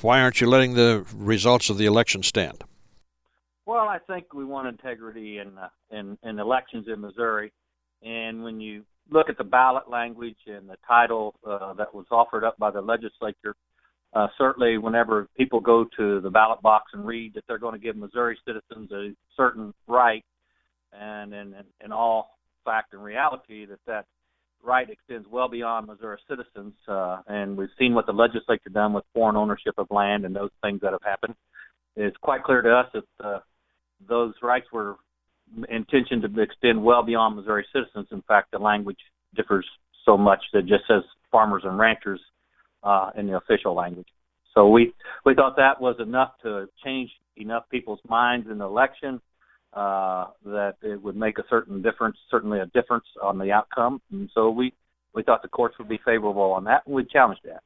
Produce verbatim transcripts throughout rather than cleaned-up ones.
why aren't you letting the results of the election stand? Well, I think we want integrity in, uh, in, in elections in Missouri. And when you look at the ballot language and the title uh, that was offered up by the legislature, uh, certainly whenever people go to the ballot box and read that they're going to give Missouri citizens a certain right, and in, in, in all fact and reality that that right extends well beyond Missouri citizens, uh, and we've seen what the legislature done with foreign ownership of land and those things that have happened. It's quite clear to us that uh, those rights were intentioned to extend well beyond Missouri citizens. In fact, the language differs so much that it just says farmers and ranchers uh, in the official language. So we, we thought that was enough to change enough people's minds in the election uh, that it would make a certain difference, certainly a difference on the outcome. And so we, we thought the courts would be favorable on that, and we challenged that.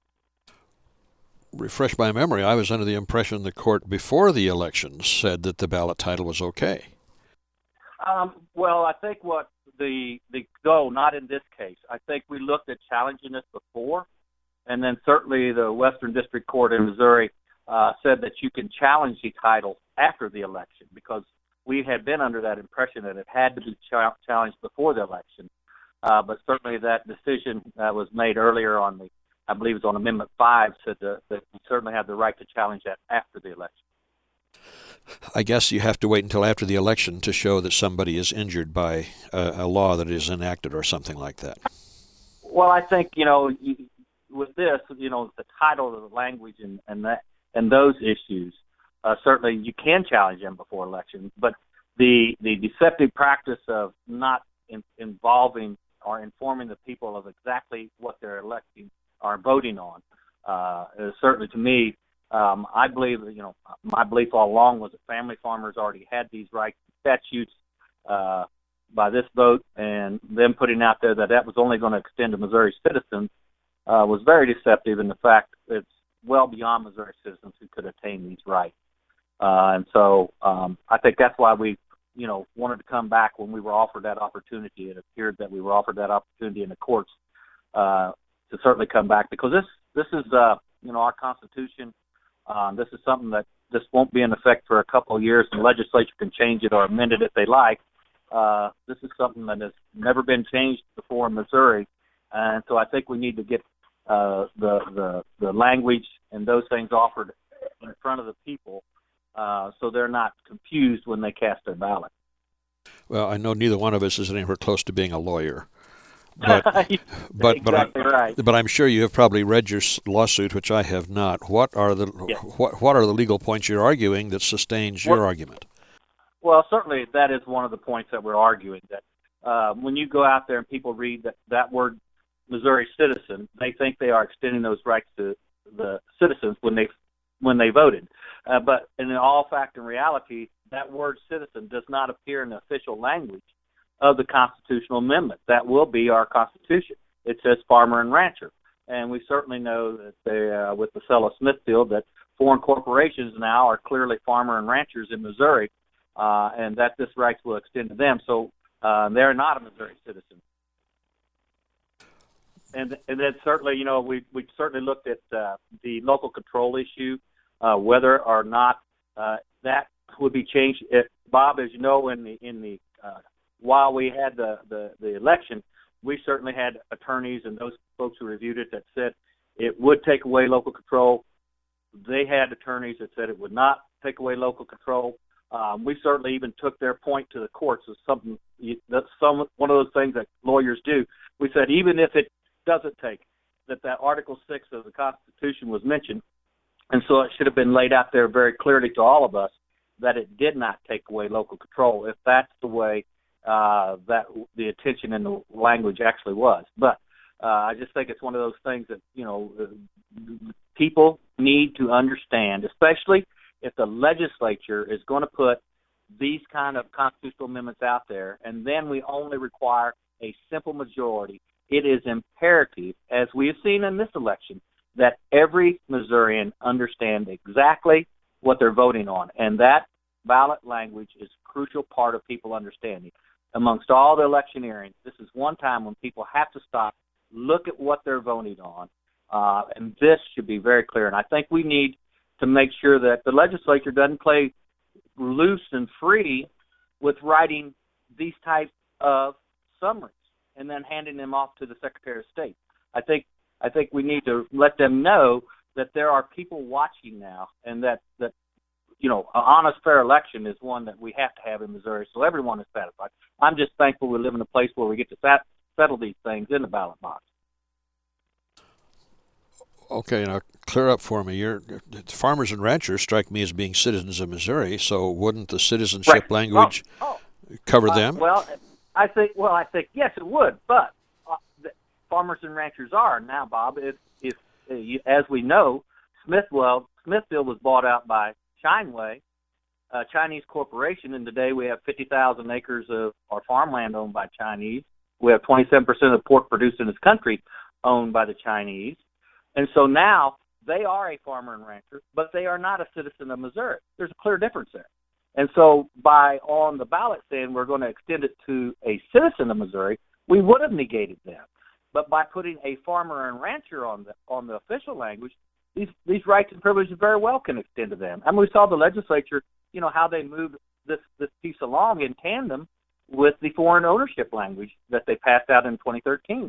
Refresh my memory, I was under the impression the court before the election said that the ballot title was okay. Um, well, I think what the, the, no, not in this case. I think we looked at challenging this before, and then certainly the Western District Court in Missouri uh, said that you can challenge the title after the election, because we had been under that impression that it had to be ch- challenged before the election. Uh, but certainly that decision that was made earlier on the, I believe it was on Amendment five, said that, that we certainly have the right to challenge that after the election. I guess you have to wait until after the election to show that somebody is injured by a, a law that is enacted or something like that. Well, I think, you know, you, with this, you know, the title of the language and, and that and those issues, uh, certainly you can challenge them before election. But the the deceptive practice of not in, involving or informing the people of exactly what they're electing or voting on uh, is certainly, to me, Um, I believe, you know, my belief all along was that family farmers already had these rights and statutes uh, by this vote, and them putting out there that that was only going to extend to Missouri citizens uh, was very deceptive in the fact that it's well beyond Missouri citizens who could attain these rights. Uh, and so um, I think that's why we, you know, wanted to come back when we were offered that opportunity. It appeared that we were offered that opportunity in the courts uh, to certainly come back, because this, this is, uh, you know, our Constitution. Um, this is something that this won't be in effect for a couple of years, and the legislature can change it or amend it if they like. Uh, this is something that has never been changed before in Missouri, and so I think we need to get uh, the, the the language and those things offered in front of the people uh, so they're not confused when they cast their ballot. Well, I know neither one of us is anywhere close to being a lawyer. But but exactly but, I'm, right. but I'm sure you have probably read your lawsuit, which I have not. What are the yes. what what are the legal points you're arguing that sustains your well, argument? Well, certainly that is one of the points that we're arguing. That uh, when you go out there and people read that, that word Missouri citizen, they think they are extending those rights to the citizens when they when they voted. Uh, but in all fact and reality, that word citizen does not appear in the official language of the constitutional amendment. That will be our Constitution. It says farmer and rancher. And we certainly know that they, uh, with the sale of Smithfield, that foreign corporations now are clearly farmer and ranchers in Missouri, uh, and that this rights will extend to them. So uh, they're not a Missouri citizen. And, and then certainly, you know, we we certainly looked at uh, the local control issue, uh, whether or not uh, that would be changed. It, Bob, as you know, in the in the uh, while we had the, the, the election, we certainly had attorneys and those folks who reviewed it that said it would take away local control. They had attorneys that said it would not take away local control. Um, we certainly even took their point to the courts as something that's some one of those things that lawyers do. We said even if it doesn't take, that that Article six of the Constitution was mentioned, and so it should have been laid out there very clearly to all of us that it did not take away local control, if that's the way uh, that the attention in the language actually was. But uh, I just think it's one of those things that, you know, people need to understand, especially if the legislature is going to put these kind of constitutional amendments out there, and then we only require a simple majority. It is imperative, as we have seen in this election, that every Missourian understand exactly what they're voting on, and that ballot language is a crucial part of people understanding. Amongst all the electioneering, this is one time when people have to stop, look at what they're voting on, Uh, and this should be very clear. And I think we need to make sure that the legislature doesn't play loose and free with writing these types of summaries and then handing them off to the Secretary of State. I think I think we need to let them know that there are people watching now, and that, that you know, an honest, fair election is one that we have to have in Missouri, so everyone is satisfied. I'm just thankful we live in a place where we get to sat- settle these things in the ballot box. Okay, now clear up for me. You're, farmers and ranchers strike me as being citizens of Missouri, so wouldn't the citizenship right. language oh, oh. cover uh, them? Well, I think well, I think yes, it would. But uh, the farmers and ranchers are now, Bob. If if uh, you, as we know, Smithwell Smithfield was bought out by Shineway, a Chinese corporation, and today we have fifty thousand acres of our farmland owned by Chinese. We have twenty-seven percent of the pork produced in this country owned by the Chinese. And so now they are a farmer and rancher, but they are not a citizen of Missouri. There's a clear difference there. And so by on the ballot saying we're going to extend it to a citizen of Missouri, we would have negated them. But by putting a farmer and rancher on the on the official language, these these rights and privileges very well can extend to them. And we saw the legislature, you know, how they moved this, this piece along in tandem with the foreign ownership language that they passed out in twenty thirteen.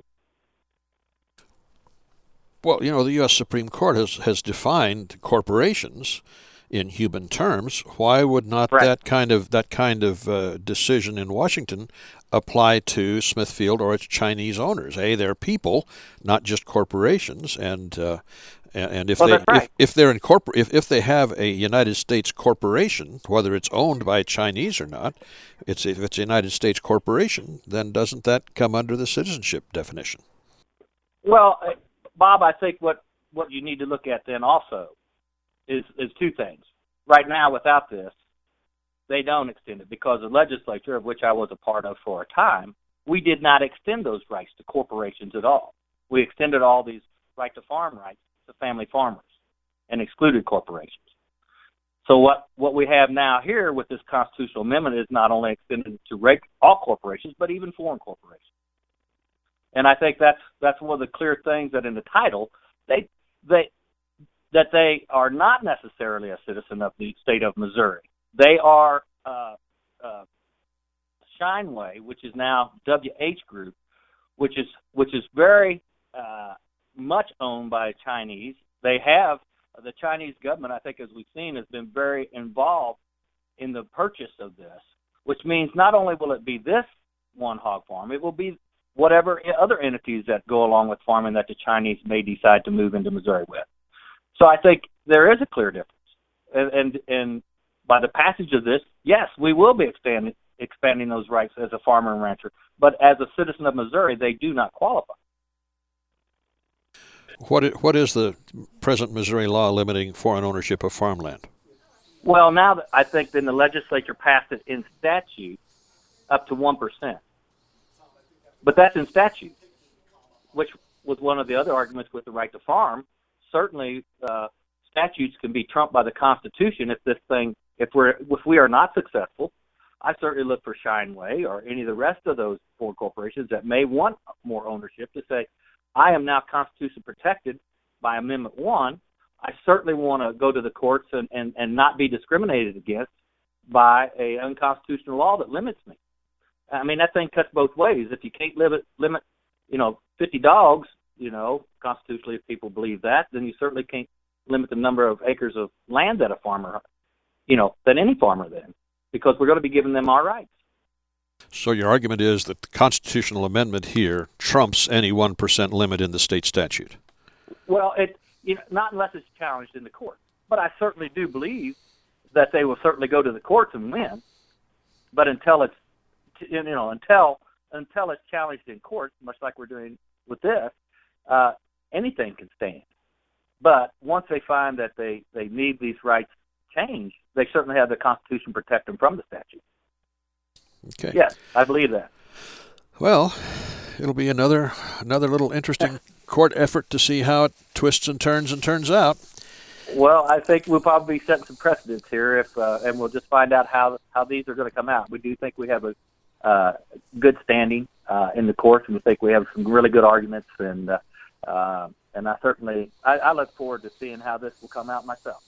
Well, you know, the U S Supreme Court has, has defined corporations in human terms. Why would not right. that kind of that kind of uh, decision in Washington apply to Smithfield or its Chinese owners? A, they're people, not just corporations, and uh, and if well, they right. if, if they're incorpor- if if they have a United States corporation, whether it's owned by Chinese or not, it's if it's a United States corporation, then doesn't that come under the citizenship definition? Well, Bob, I think what, what you need to look at then also is, is two things. Right now, without this, they don't extend it because the legislature, of which I was a part of for a time, we did not extend those rights to corporations at all. We extended all these right to farm rights to family farmers and excluded corporations. So what, what we have now here with this constitutional amendment is not only extended to reg- all corporations, but even foreign corporations. And I think that's that's one of the clear things that in the title they they that they are not necessarily a citizen of the state of Missouri. They are uh, uh, Shineway, which is now W H Group, which is which is very uh, much owned by Chinese. They have the Chinese government, I think, as we've seen, has been very involved in the purchase of this, which means not only will it be this one hog farm, it will be whatever other entities that go along with farming that the Chinese may decide to move into Missouri with. So I think there is a clear difference. And, and, and by the passage of this, yes, we will be expanding, expanding those rights as a farmer and rancher. But as a citizen of Missouri, they do not qualify. What is, what is the present Missouri law limiting foreign ownership of farmland? Well, now that I think then the legislature passed it in statute up to one percent. But that's in statute, which was one of the other arguments with the right to farm. Certainly, uh, statutes can be trumped by the Constitution if this thing, if we're, if we are not successful. I certainly look for Shineway or any of the rest of those foreign corporations that may want more ownership to say, I am now Constitution protected by Amendment One. I certainly want to go to the courts and, and, and not be discriminated against by a unconstitutional law that limits me. I mean, that thing cuts both ways. If you can't limit, limit, you know, fifty dogs, you know, constitutionally, if people believe that, then you certainly can't limit the number of acres of land that a farmer, you know, that any farmer then, because we're going to be giving them our rights. So your argument is that the constitutional amendment here trumps any one percent limit in the state statute? Well, it, you know, not unless it's challenged in the court. But I certainly do believe that they will certainly go to the courts and win. But until it's, you know, until until it's challenged in court, much like we're doing with this, uh, anything can stand. But once they find that they, they need these rights changed, they certainly have the Constitution protect them from the statute. Okay. Yes, I believe that. Well, it'll be another another little interesting court effort to see how it twists and turns and turns out. Well, I think we'll probably be setting some precedents here, if uh, and we'll just find out how how these are going to come out. We do think we have a uh, good standing uh, in the courts, and we think we have some really good arguments, and uh, uh, and I certainly I, I look forward to seeing how this will come out myself.